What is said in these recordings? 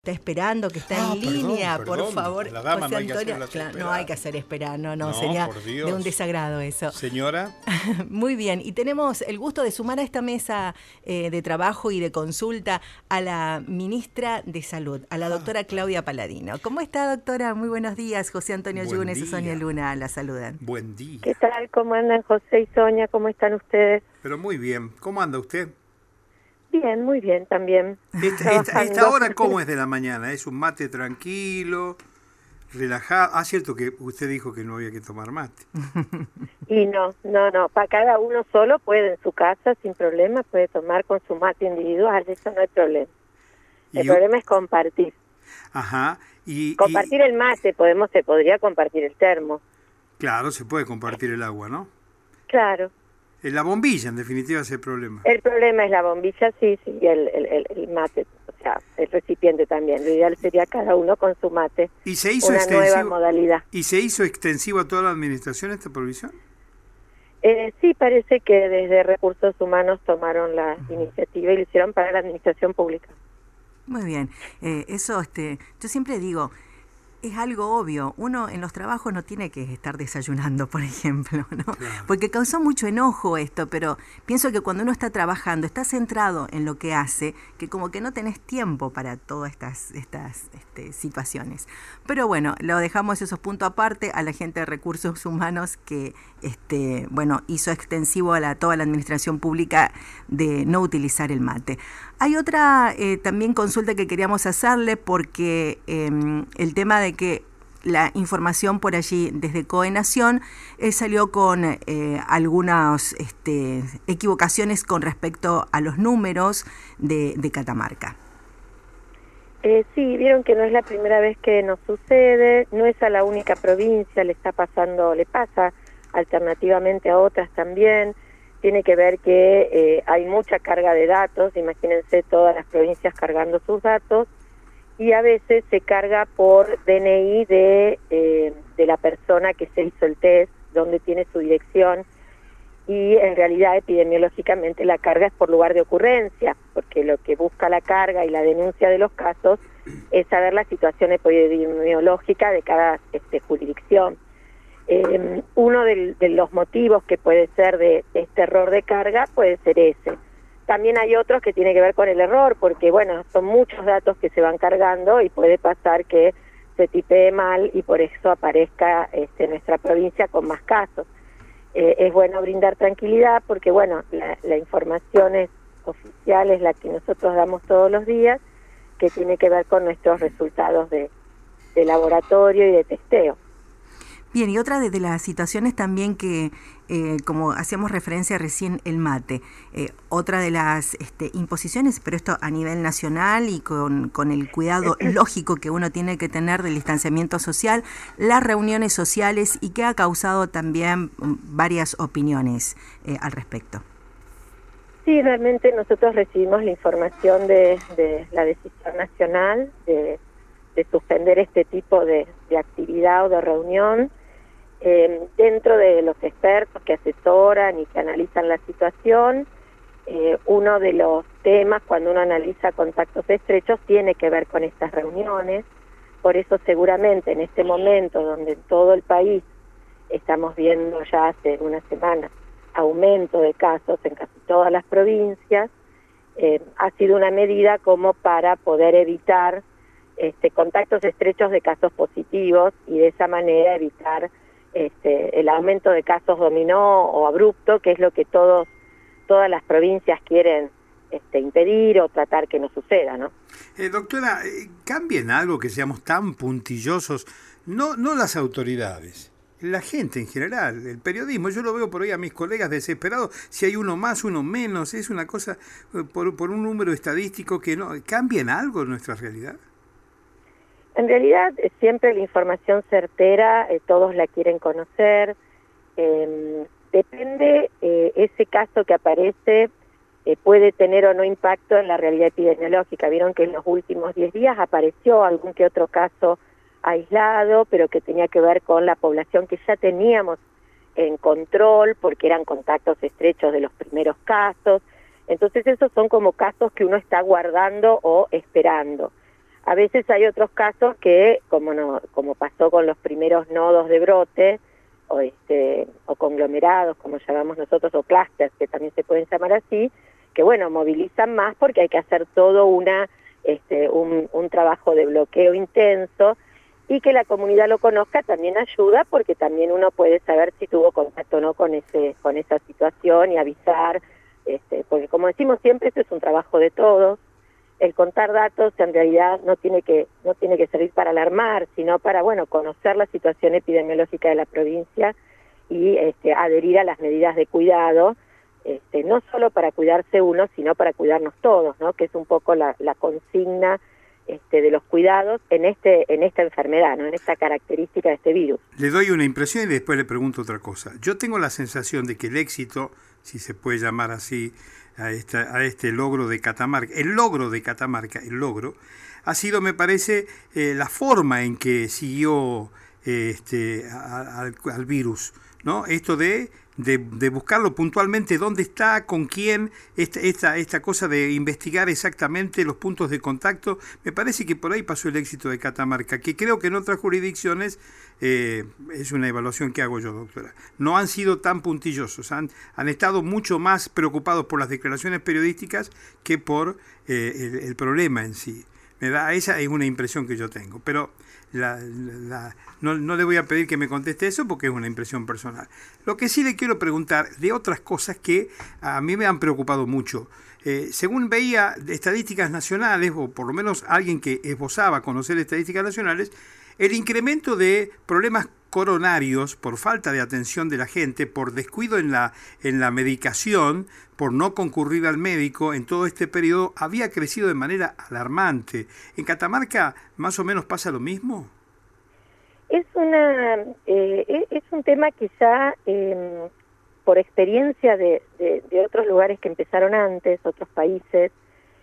Está esperando, que está en línea, por favor, la dama José no hay que Antonio. hacerla Claro, esperar. no hay que hacer esperar, no, No, sería por Dios. de un desagrado eso. Señora. Muy bien, y tenemos el gusto de sumar a esta mesa de trabajo y de consulta a la ministra de Salud, a la doctora Claudia Paladino. ¿Cómo está, doctora? Muy buenos días. José Antonio Buen Yunes y día. Sonia Luna la saludan. Buen día. ¿Qué tal? ¿Cómo andan José y Sonia? ¿Cómo están ustedes? Pero muy bien. ¿Cómo anda usted? Bien, muy bien también. Esta hora, ¿cómo es de la mañana? ¿Es un mate tranquilo, relajado? Ah, cierto que usted dijo que no había que tomar mate. Y no, para cada uno solo puede en su casa, sin problema, puede tomar con su mate individual, eso no hay problema. El problema es compartir. Ajá. Compartir el mate, se podría compartir el termo. Claro, se puede compartir el agua, ¿no? Claro. La bombilla, en definitiva, es el problema. El problema es la bombilla, sí, y el mate, o sea, el recipiente también. Lo ideal sería cada uno con su mate. ¿Y se hizo una nueva modalidad. ¿Y se hizo extensivo a toda la administración esta provisión? Sí, parece que desde Recursos Humanos tomaron la iniciativa y lo hicieron para la administración pública. Muy bien. Eso, yo siempre digo, es algo obvio. Uno en los trabajos no tiene que estar desayunando, por ejemplo, ¿no? Claro. Porque causó mucho enojo esto, pero pienso que cuando uno está trabajando, está centrado en lo que hace, que como que no tenés tiempo para todas estas situaciones. Pero bueno, lo dejamos esos puntos aparte a la gente de Recursos Humanos que hizo extensivo a toda la administración pública de no utilizar el mate. Hay otra también consulta que queríamos hacerle porque el tema de que la información por allí desde Coenación salió con algunas equivocaciones con respecto a los números de Catamarca. Sí, vieron que no es la primera vez que nos sucede, no es a la única provincia, le pasa alternativamente a otras también. Tiene que ver que hay mucha carga de datos, imagínense todas las provincias cargando sus datos, y a veces se carga por DNI de la persona que se hizo el test, donde tiene su dirección, y en realidad epidemiológicamente la carga es por lugar de ocurrencia, porque lo que busca la carga y la denuncia de los casos es saber la situación epidemiológica de cada jurisdicción. Uno de los motivos que puede ser de este error de carga puede ser ese. También hay otros que tienen que ver con el error, porque bueno, son muchos datos que se van cargando y puede pasar que se tipee mal y por eso aparezca nuestra provincia con más casos. Es bueno brindar tranquilidad porque bueno, la información oficial es la que nosotros damos todos los días, que tiene que ver con nuestros resultados de laboratorio y de testeo. Bien, y otra de las situaciones también que, como hacíamos referencia recién, el mate, otra de las imposiciones, pero esto a nivel nacional y con el cuidado lógico que uno tiene que tener del distanciamiento social, las reuniones sociales y que ha causado también varias opiniones al respecto. Sí, realmente nosotros recibimos la información de la decisión nacional de suspender este tipo de actividad o de reunión. Dentro de los expertos que asesoran y que analizan la situación, uno de los temas cuando uno analiza contactos estrechos tiene que ver con estas reuniones. Por eso seguramente en este momento donde en todo el país estamos viendo ya hace una semana aumento de casos en casi todas las provincias, ha sido una medida como para poder evitar contactos estrechos de casos positivos y de esa manera evitar el aumento de casos dominó o abrupto, que es lo que todas las provincias quieren impedir o tratar que no suceda, ¿no? Doctora, ¿cambia en algo que seamos tan puntillosos? No las autoridades, la gente en general, el periodismo. Yo lo veo por ahí a mis colegas desesperados, si hay uno más, uno menos, es una cosa por un número estadístico que no. ¿Cambia en algo nuestra realidad? En realidad, siempre la información certera, todos la quieren conocer. Depende, ese caso que aparece puede tener o no impacto en la realidad epidemiológica. Vieron que en los últimos 10 días apareció algún que otro caso aislado, pero que tenía que ver con la población que ya teníamos en control, porque eran contactos estrechos de los primeros casos. Entonces esos son como casos que uno está guardando o esperando. A veces hay otros casos que, como pasó con los primeros nodos de brote, o conglomerados, como llamamos nosotros, o clústeres, que también se pueden llamar así, que bueno, movilizan más porque hay que hacer todo un trabajo de bloqueo intenso, y que la comunidad lo conozca también ayuda, porque también uno puede saber si tuvo contacto o no con esa situación y avisar, porque como decimos siempre, esto es un trabajo de todos. El contar datos en realidad no tiene que servir para alarmar, sino para, bueno, conocer la situación epidemiológica de la provincia y adherir a las medidas de cuidado, no solo para cuidarse uno, sino para cuidarnos todos, ¿no? Que es un poco la consigna de los cuidados en esta enfermedad, ¿no? En esta característica de este virus. Le doy una impresión y después le pregunto otra cosa. Yo tengo la sensación de que el éxito, si se puede llamar así, a este logro de Catamarca, el logro, ha sido, me parece, la forma en que siguió al virus, ¿no? Esto de buscarlo puntualmente, dónde está, con quién, esta cosa de investigar exactamente los puntos de contacto. Me parece que por ahí pasó el éxito de Catamarca, que creo que en otras jurisdicciones, es una evaluación que hago yo, doctora, no han sido tan puntillosos, han estado mucho más preocupados por las declaraciones periodísticas que por el problema en sí. Esa es una impresión que yo tengo, pero no le voy a pedir que me conteste eso porque es una impresión personal. Lo que sí le quiero preguntar de otras cosas que a mí me han preocupado mucho. Según veía estadísticas nacionales, o por lo menos alguien que esbozaba conocer estadísticas nacionales, el incremento de problemas coronarios por falta de atención de la gente, por descuido en la medicación, por no concurrir al médico en todo este periodo, había crecido de manera alarmante. ¿En Catamarca más o menos pasa lo mismo? Es un tema que ya, por experiencia de otros lugares que empezaron antes, otros países,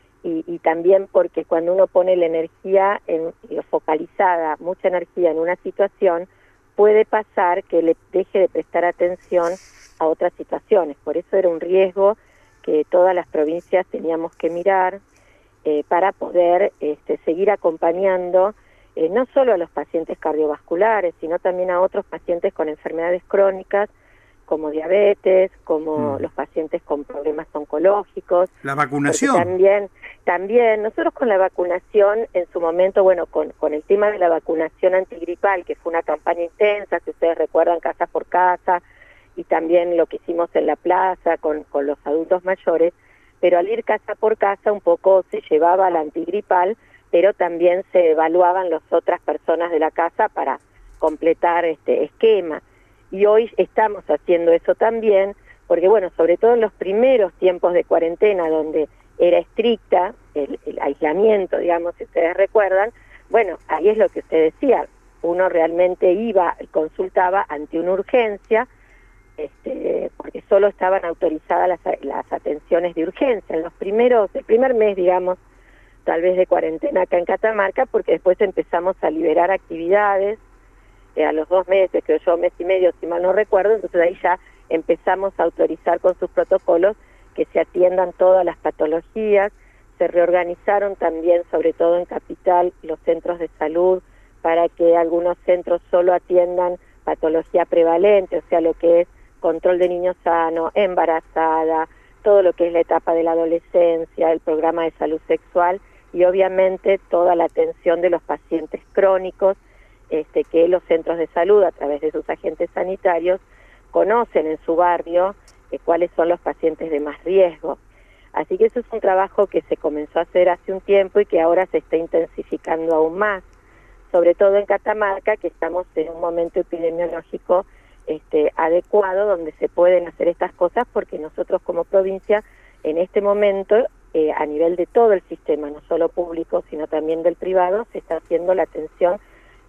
y también porque cuando uno pone la energía focalizada, mucha energía en una situación, puede pasar que le deje de prestar atención a otras situaciones. Por eso era un riesgo que todas las provincias teníamos que mirar para poder seguir acompañando no solo a los pacientes cardiovasculares, sino también a otros pacientes con enfermedades crónicas, como diabetes, como los pacientes con problemas oncológicos. La vacunación. También nosotros con la vacunación, en su momento, bueno, con el tema de la vacunación antigripal, que fue una campaña intensa, que ustedes recuerdan, casa por casa, y también lo que hicimos en la plaza con los adultos mayores, pero al ir casa por casa un poco se llevaba la antigripal, pero también se evaluaban las otras personas de la casa para completar este esquema. Y hoy estamos haciendo eso también, porque bueno, sobre todo en los primeros tiempos de cuarentena, donde era estricta el aislamiento, digamos, si ustedes recuerdan, bueno, ahí es lo que usted decía, uno realmente iba y consultaba ante una urgencia, porque solo estaban autorizadas las atenciones de urgencia, el primer mes, digamos, tal vez de cuarentena acá en Catamarca, porque después empezamos a liberar actividades, a los 2 meses, creo yo, 1 mes y medio, si mal no recuerdo, entonces ahí ya empezamos a autorizar con sus protocolos que se atiendan todas las patologías. Se reorganizaron también, sobre todo en Capital, los centros de salud para que algunos centros solo atiendan patología prevalente, o sea, lo que es control de niño sano, embarazada, todo lo que es la etapa de la adolescencia, el programa de salud sexual y obviamente toda la atención de los pacientes crónicos, que los centros de salud, a través de sus agentes sanitarios, conocen en su barrio cuáles son los pacientes de más riesgo. Así que eso es un trabajo que se comenzó a hacer hace un tiempo y que ahora se está intensificando aún más, sobre todo en Catamarca, que estamos en un momento epidemiológico adecuado, donde se pueden hacer estas cosas, porque nosotros como provincia, en este momento, a nivel de todo el sistema, no solo público, sino también del privado, se está haciendo la atención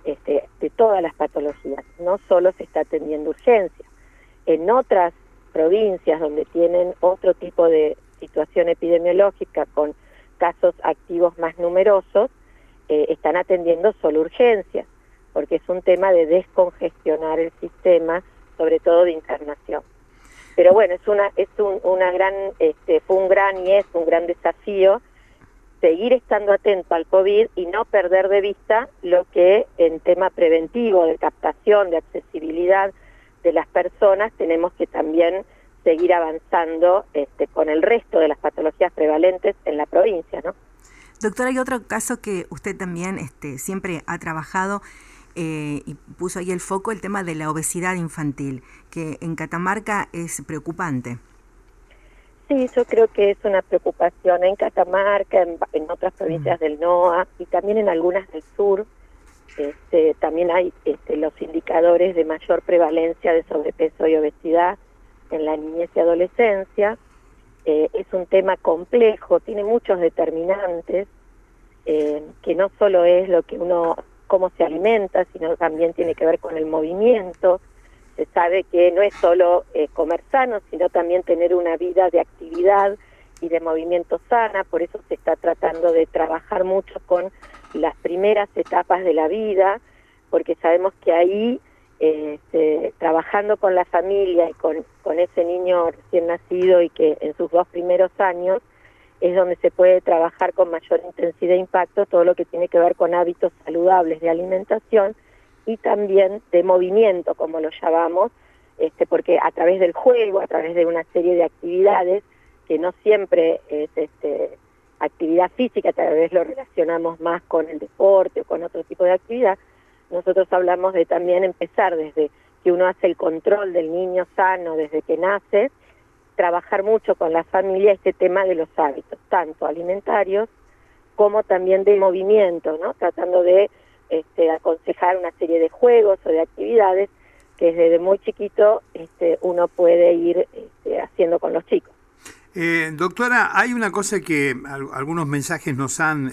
de todas las patologías, no solo se está atendiendo urgencias. En otras provincias donde tienen otro tipo de situación epidemiológica con casos activos más numerosos, están atendiendo solo urgencias, porque es un tema de descongestionar el sistema, sobre todo de internación. Pero bueno, fue un gran y es un gran desafío seguir estando atento al COVID y no perder de vista lo que en tema preventivo, de captación, de accesibilidad de las personas, tenemos que también seguir avanzando con el resto de las patologías prevalentes en la provincia, ¿no? Doctora, hay otro caso que usted también siempre ha trabajado y puso ahí el foco, el tema de la obesidad infantil, que en Catamarca es preocupante. Sí, yo creo que es una preocupación en Catamarca, en otras provincias del NOA y también en algunas del sur. También hay los indicadores de mayor prevalencia de sobrepeso y obesidad en la niñez y adolescencia. Es un tema complejo, tiene muchos determinantes, que no solo es lo que cómo se alimenta, sino también tiene que ver con el movimiento. Se sabe que no es solo comer sano, sino también tener una vida de actividad y de movimiento sana. Por eso se está tratando de trabajar mucho con las primeras etapas de la vida, porque sabemos que ahí, trabajando con la familia y con ese niño recién nacido y que en sus 2 primeros años, es donde se puede trabajar con mayor intensidad e impacto todo lo que tiene que ver con hábitos saludables de alimentación y también de movimiento, como lo llamamos, porque a través del juego, a través de una serie de actividades, que no siempre es actividad física, tal vez lo relacionamos más con el deporte o con otro tipo de actividad, nosotros hablamos de también empezar desde que uno hace el control del niño sano desde que nace, trabajar mucho con la familia este tema de los hábitos, tanto alimentarios como también de movimiento, ¿no? Tratando de aconsejar una serie de juegos o de actividades que desde muy chiquito uno puede ir haciendo con los chicos. Doctora, hay una cosa que algunos mensajes nos han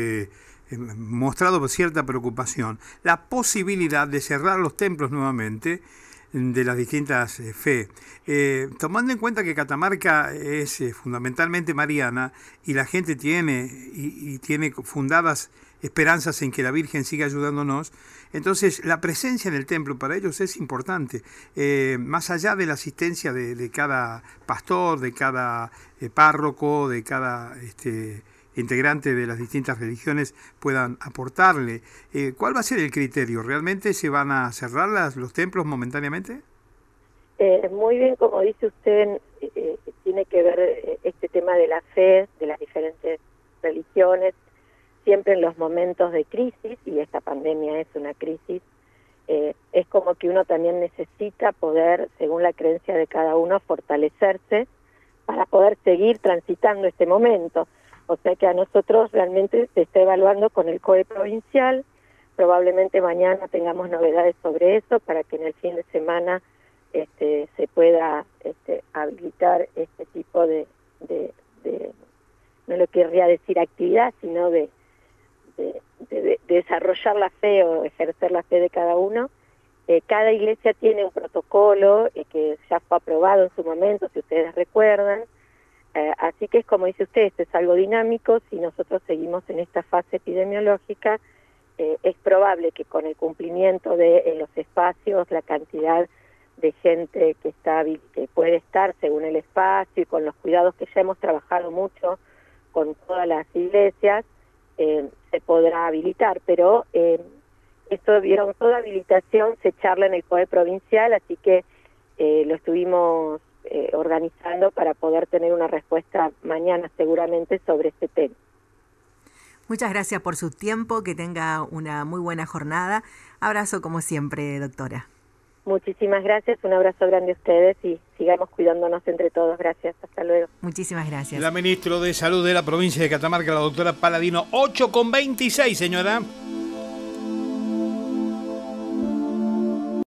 mostrado cierta preocupación, la posibilidad de cerrar los templos nuevamente de las distintas fe. Tomando en cuenta que Catamarca es fundamentalmente mariana y la gente tiene fundadas esperanzas en que la Virgen siga ayudándonos, entonces la presencia en el templo para ellos es importante, más allá de la asistencia de cada pastor, de cada párroco, de cada integrante de las distintas religiones puedan aportarle. ¿Cuál va a ser el criterio? ¿Realmente se van a cerrar los templos momentáneamente? Muy bien, como dice usted, tiene que ver este tema de la fe, de las diferentes religiones, siempre en los momentos de crisis, y esta pandemia es una crisis, es como que uno también necesita poder, según la creencia de cada uno, fortalecerse para poder seguir transitando este momento. O sea que a nosotros realmente se está evaluando con el COE provincial, probablemente mañana tengamos novedades sobre eso para que en el fin de semana se pueda habilitar este tipo de, no lo querría decir actividad, sino de desarrollar la fe o ejercer la fe de cada uno. Cada iglesia tiene un protocolo que ya fue aprobado en su momento, si ustedes recuerdan. Así que es como dice usted, esto es algo dinámico. Si nosotros seguimos en esta fase epidemiológica, es probable que con el cumplimiento de los espacios, la cantidad de gente que puede estar según el espacio y con los cuidados que ya hemos trabajado mucho con todas las iglesias, se podrá habilitar. Pero esto, vieron, toda habilitación se charla en el COE provincial, así que lo estuvimos organizando para poder tener una respuesta mañana seguramente sobre este tema. Muchas gracias por su tiempo, que tenga una muy buena jornada. Abrazo como siempre, doctora. Muchísimas gracias, un abrazo grande a ustedes y sigamos cuidándonos entre todos. Gracias, hasta luego. Muchísimas gracias. La ministra de Salud de la provincia de Catamarca, la doctora Paladino, 8:26, señora.